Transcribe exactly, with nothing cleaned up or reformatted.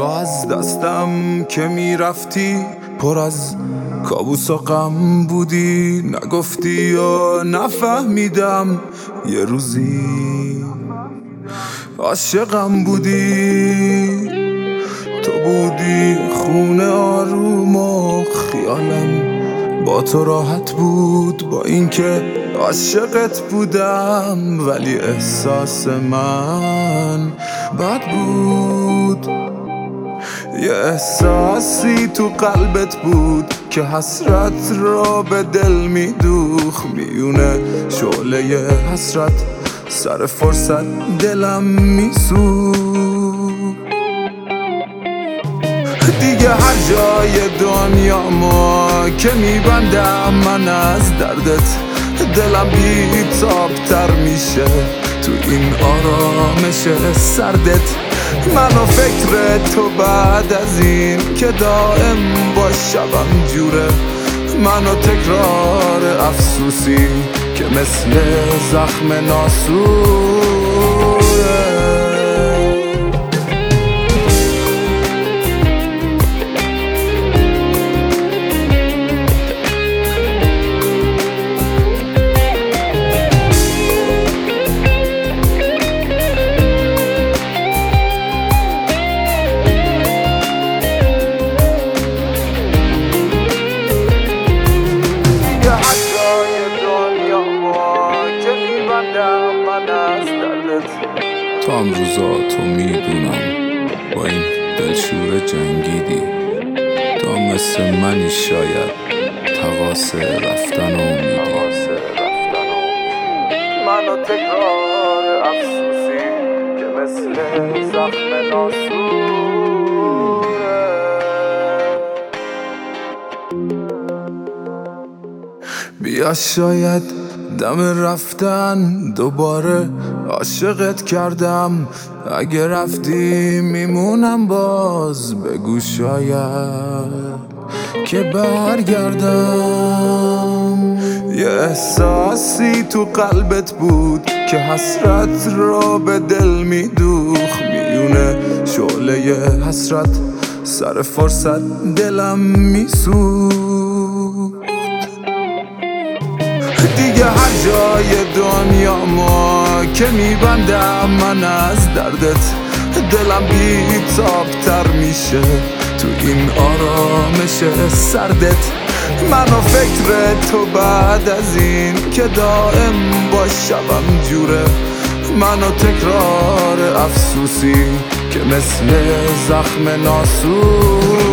تو از دستم که میرفتی پر از کابوس و غم بودی، نگفتی یا نفهمیدم یه روزی عاشقم بودی. تو بودی خونه آروم و خیالم با تو راحت بود، با اینکه عاشقت بودم ولی احساس من بد بود. یه احساسی تو قلبت بود که حسرت را به دل میدوخ، میونه شعله حسرت سر فرصت دلم میسوخت. دیگه هر جای دنیا ما که میبندم من از دردت، دلم بی‌تاب‌تر میشه تو این آرامش سردت. منو فکر تو بعد از این که دائم با شبم جوره، منو تکرار افسوسی که مثل زخم ناسوره. تو هم روزا تو میدونم با این دلشوره جنگیدی، تو هم مثل منی شاید تقاص رفتن و امیدی. منو تکرار افسوسی که مثل زخم ناسوره. بیا شاید دم رفتن دوباره عاشقت کردم، اگه رفتی میمونم باز بگو شاید که برگردم. یه احساسی تو قلبت بود که حسرت را به دل میدوخ، میونه شعله حسرت سر فرصت دلم میسوخت. دیگه هر جای دنیا ما که میبندم من از دردت، دلم بی‌تاب‌تر میشه تو این آرامش سردت. منو فکر تو بعد از این که دائم با شبم جوره، منو تکرار افسوسی که مثل زخم ناسور.